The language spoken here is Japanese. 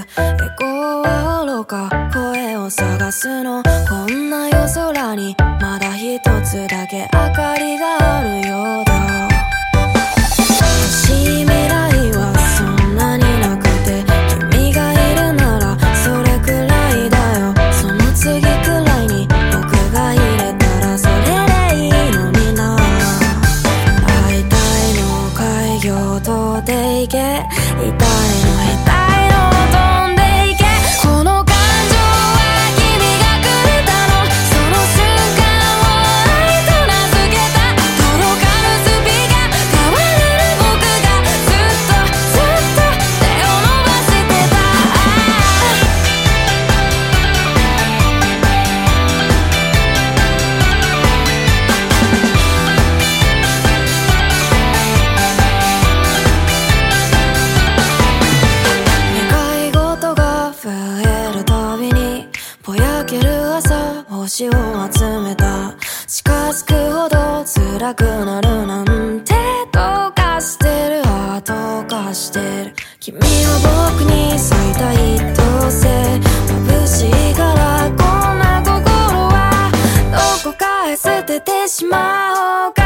語は愚か声を探すの。こんな夜空にまだ一つだけ明かりがあるようだ。未来はそんなになくて、君がいるならそれくらいだよ。その次くらいに僕が入れたらそれでいいのにな。会いたいの開業とでいけ、痛いの痛いの飛んでいけ。この感情は君がくれたの。その瞬間を愛と名付けた。届かぬスピが変われる僕がずっとずっと手を伸ばしてた。願い事が増えるたびにぼやける朝星を集めた。近づくほど辛くなるなんてどうかしてる、どうかしてる。君は僕に咲いた一等星、眩しいからこんな心はどこかへ捨ててしまおうか。